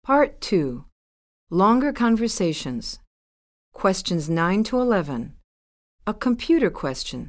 Part 2. Longer Conversations. Questions 9 to 11. A computer question.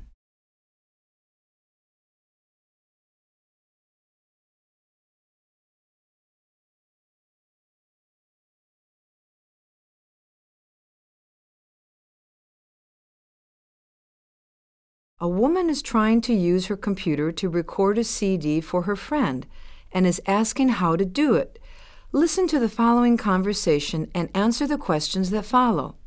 A woman is trying to use her computer to record a CD for her friend and is asking how to do it. Listen to the following conversation and answer the questions that follow.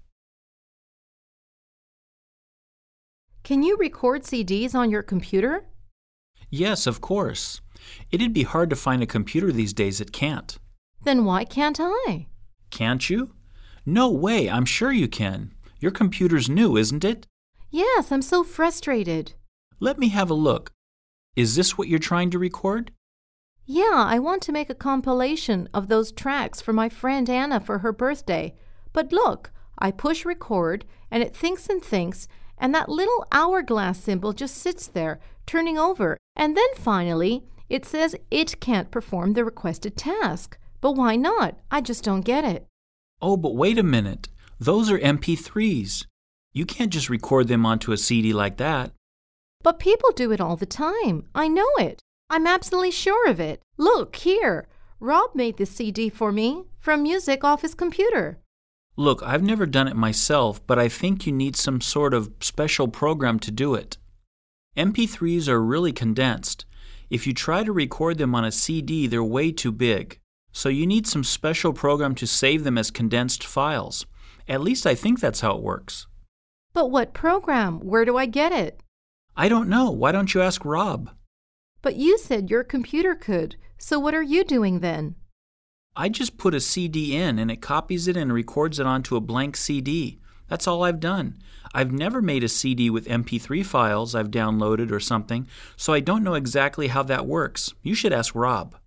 Can you record CDs on your computer? Yes, of course. It'd be hard to find a computer these days that can't. Then why can't I? Can't you? No way, I'm sure you can. Your computer's new, isn't it? Yes, I'm so frustrated. Let me have a look. Is this what you're trying to record? Yeah, I want to make a compilation of those tracks for my friend Anna for her birthday. But look, I push record and it thinks and thinks, and that little hourglass symbol just sits there, turning over. And then finally, it says it can't perform the requested task. But why not? I just don't get it. Oh, but wait a minute. Those are MP3s. You can't just record them onto a CD like that. But people do it all the time. I know it. I'm absolutely sure of it. Look, here. Rob made this CD for me from music off his computer. Look, I've never done it myself, but I think you need some sort of special program to do it. MP3s are really condensed. If you try to record them on a CD, they're way too big. So you need some special program to save them as condensed files. At least I think that's how it works. But what program? Where do I get it? I don't know. Why don't you ask Rob? But you said your computer could. So what are you doing then? I just put a CD in and it copies it and records it onto a blank CD. That's all I've done. I've never made a CD with MP3 files I've downloaded or something, so I don't know exactly how that works. You should ask Rob.